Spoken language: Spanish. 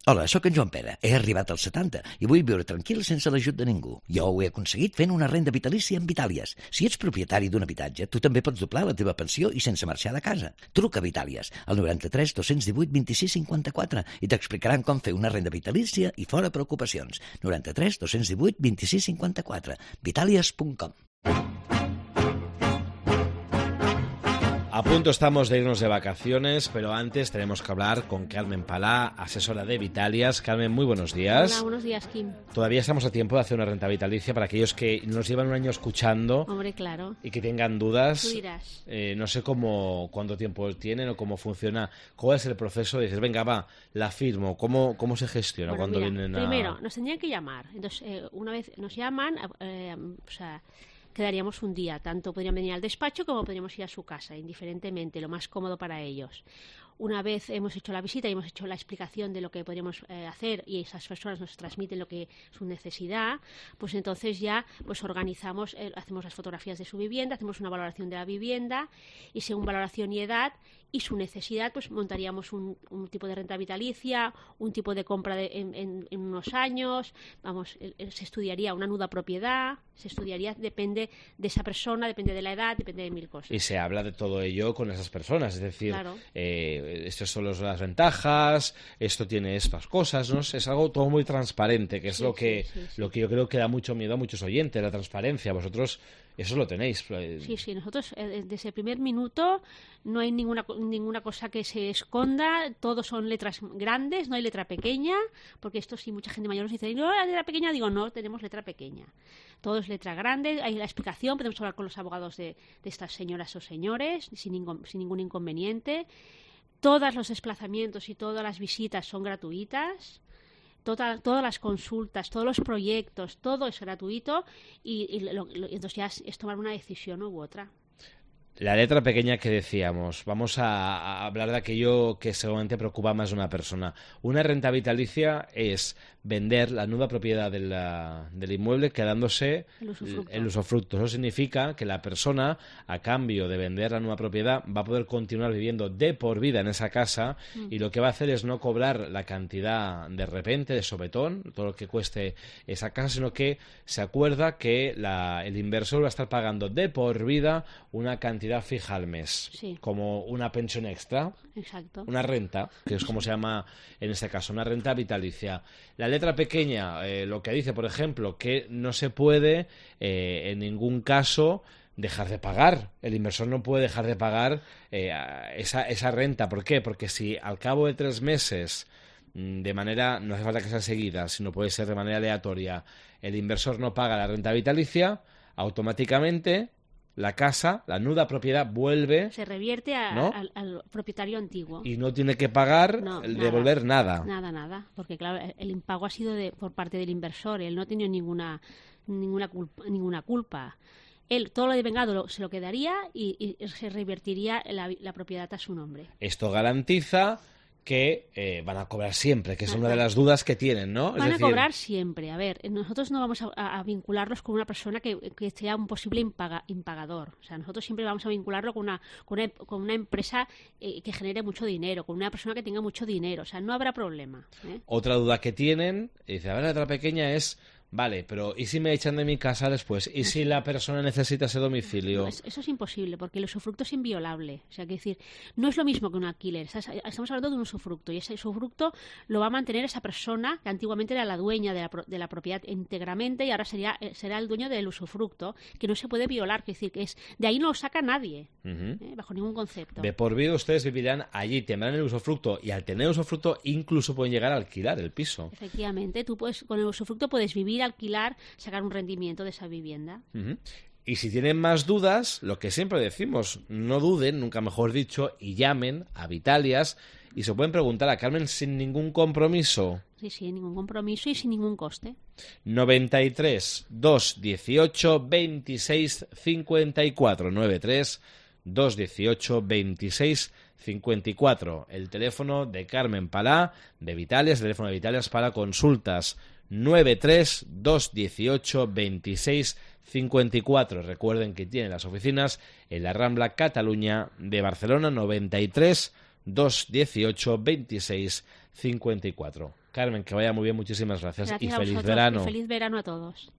Hola, sóc en Joan Pere. He arribat als 70 i vull viure tranquil sense l'ajut de ningú. Jo ho he aconseguit fent una renda vitalícia amb Vitàlies. Si ets propietari d'un habitatge, tu també pots doblar la teva pensió i sense marxar de casa. Truca a Vitàlies al 93 218 26 54 i t'explicaran com fer una renda vitalícia i fora preocupacions. 93 218 26 54. Vitàlies.com. A punto estamos de irnos de vacaciones, pero antes tenemos que hablar con Carmen Palá, asesora de Vitalias. Carmen, muy buenos días. Hola, buenos días, Kim. Todavía estamos a tiempo de hacer una renta vitalicia para aquellos que nos llevan un año escuchando. Hombre, claro. Y que tengan dudas. Tú dirás. No sé cuánto tiempo tienen o cómo funciona. ¿Cuál es el proceso? Dices, venga, va, la firmo. ¿Cómo se gestiona cuando vienen a...? Primero, nos tendrían que llamar. Entonces, una vez nos llaman, quedaríamos un día, tanto podrían venir al despacho como podríamos ir a su casa, indiferentemente, lo más cómodo para ellos. Una vez hemos hecho la visita y hemos hecho la explicación de lo que podríamos hacer y esas personas nos transmiten lo que su necesidad, pues entonces ya pues organizamos, hacemos las fotografías de su vivienda, hacemos una valoración de la vivienda y según valoración y edad y su necesidad, pues montaríamos un tipo de renta vitalicia, un tipo de compra en unos años, se estudiaría una nuda propiedad, se estudiaría, depende de esa persona, depende de la edad, depende de mil cosas. Y se habla de todo ello con esas personas, es decir, claro. Estas son las ventajas, esto tiene estas cosas, ¿no? Es algo todo muy transparente, que es lo que yo creo que da mucho miedo a muchos oyentes, la transparencia. Vosotros eso lo tenéis. Sí, nosotros desde el primer minuto no hay ninguna cosa que se esconda, todos son letras grandes, no hay letra pequeña, porque esto sí, mucha gente mayor nos dice, no, la letra pequeña, digo, no, tenemos letra pequeña. Todo es letra grande, hay la explicación, podemos hablar con los abogados de estas señoras o señores sin ningún inconveniente. Todos los desplazamientos y todas las visitas son gratuitas. Todas las consultas, todos los proyectos, todo es gratuito y entonces ya es tomar una decisión u otra. La letra pequeña que decíamos, vamos a hablar de aquello que seguramente preocupa más a una persona. Una renta vitalicia es vender la nueva propiedad del inmueble quedándose el usufructo. Eso significa que la persona, a cambio de vender la nueva propiedad, va a poder continuar viviendo de por vida en esa casa y lo que va a hacer es no cobrar la cantidad de repente, de sopetón, todo lo que cueste esa casa, sino que se acuerda que el inversor va a estar pagando de por vida una cantidad fija al mes, como una pensión extra. Exacto. Una renta, que es como se llama en este caso, una renta vitalicia. La letra pequeña, lo que dice, por ejemplo, que no se puede en ningún caso dejar de pagar. El inversor no puede dejar de pagar esa renta. ¿Por qué? Porque si al cabo de 3 meses, de manera, no hace falta que sea seguida, sino puede ser de manera aleatoria, el inversor no paga la renta vitalicia, automáticamente la casa, la nuda propiedad, se revierte al propietario antiguo. Y no tiene que pagar, devolver nada. Nada, porque claro, el impago ha sido por parte del inversor, él no ha tenido ninguna culpa. Él todo lo devengado se lo quedaría y se revertiría la propiedad a su nombre. Esto garantiza que van a cobrar siempre, que es una de las dudas que tienen, ¿no? Van a cobrar siempre. A ver, nosotros no vamos a vincularlos con una persona que sea un posible impagador. O sea, nosotros siempre vamos a vincularlo con una empresa que genere mucho dinero, con una persona que tenga mucho dinero. O sea, no habrá problema. Otra duda que tienen, dice, a ver, la otra pequeña es... Vale, pero ¿y si me echan de mi casa después? ¿Y si la persona necesita ese domicilio? Eso es imposible, porque el usufructo es inviolable. O sea, que decir, no es lo mismo que un alquiler. Estamos hablando de un usufructo, y ese usufructo lo va a mantener esa persona que antiguamente era la dueña de la propiedad íntegramente y ahora será el dueño del usufructo, que no se puede violar. Es decir, que de ahí no lo saca nadie, bajo ningún concepto. De por vida ustedes vivirán allí, tendrán el usufructo, y al tener el usufructo incluso pueden llegar a alquilar el piso. Efectivamente, tú con el usufructo puedes vivir, alquilar, sacar un rendimiento de esa vivienda. Y si tienen más dudas, lo que siempre decimos, no duden, nunca mejor dicho, y llamen a Vitalias y se pueden preguntar a Carmen sin ningún compromiso. Sí, sin ningún compromiso y sin ningún coste. 93 218 26 54 93 218 26 54. El teléfono de Carmen Palá, de Vitalias, el teléfono de Vitalias para consultas. 93 218 26 54. Recuerden que tienen las oficinas en la Rambla Cataluña de Barcelona. 93 218 26 54. Carmen, que vaya muy bien, muchísimas gracias, y Gracias a feliz vosotros verano. y feliz verano a todos.